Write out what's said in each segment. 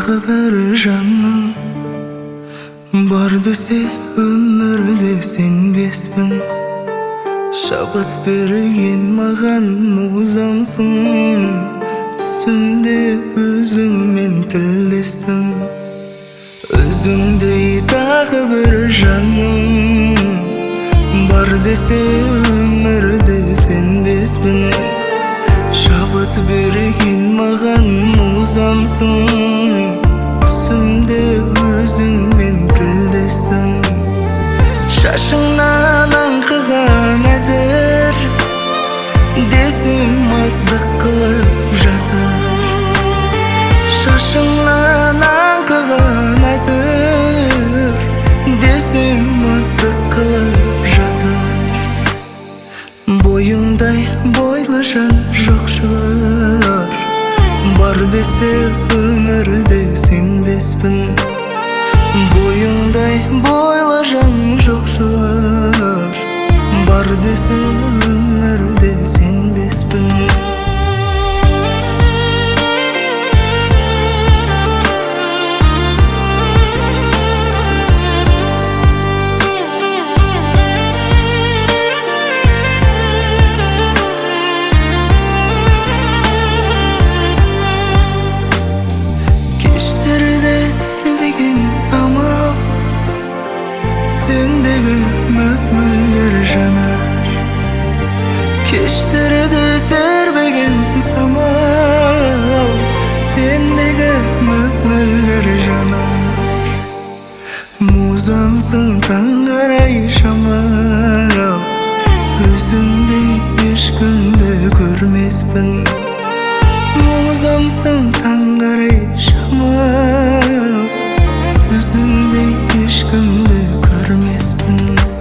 тағы бір жаным бар десе өмірде сенбеспін. Шабыт берген маған музамсың, түсімде өзіңмен тілдестім. Өзіңдей тағы бір жаным бар десе өмірде сенбеспін. Шабыт берген маған музамсың, түсімде өзіңмен тілдестім. Шашыңнан аңқыған әтір десем маздық қылып жатыр. Шашыңнан аңқыған әтір десем маздық қылып жатыр. Бойыңдай бойлы жан жоқ шығар, бар десе өмірде сенбеспін. Бойыңдай бойлы жан жоқ шығар, бар десе өмірде сенбеспін. Sendегі мөп-мөлдір жанар, кештерді тербеген самал. Сендегі мөп-мөлдір жанар, музамсың таңғарай жамал. Өзіңдей ешкімді көрмеспін. Музамсың таңғарай жамал, өзіңдей ешкімді көрмеспін.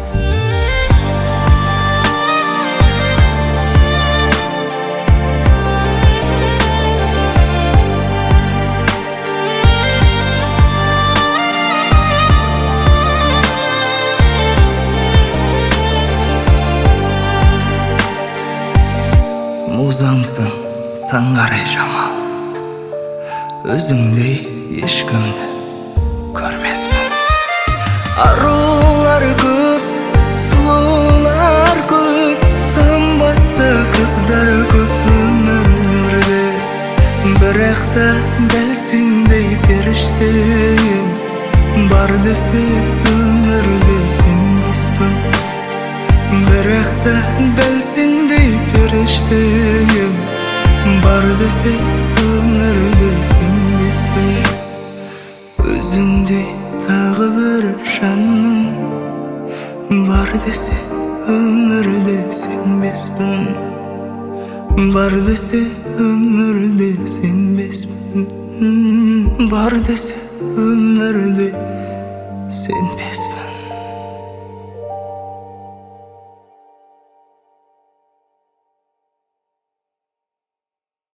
Музамсың таңғарай жамал, өзіңдей ешкімді көрмеспін. Арулар көп, сұлулар көп, сымбатты қыздар көп өмірде. Бірақ та дәл сендей періштем бар десе өмірде сенбеспін. Бірақ та дәл сендей періштем бар десе өмірде сенбеспін. Өзіңдей тағы бір жаным бар десе өмірде сенбеспін. Бар десе өмірде сенбеспін. Бар десе өмірде сенбеспін.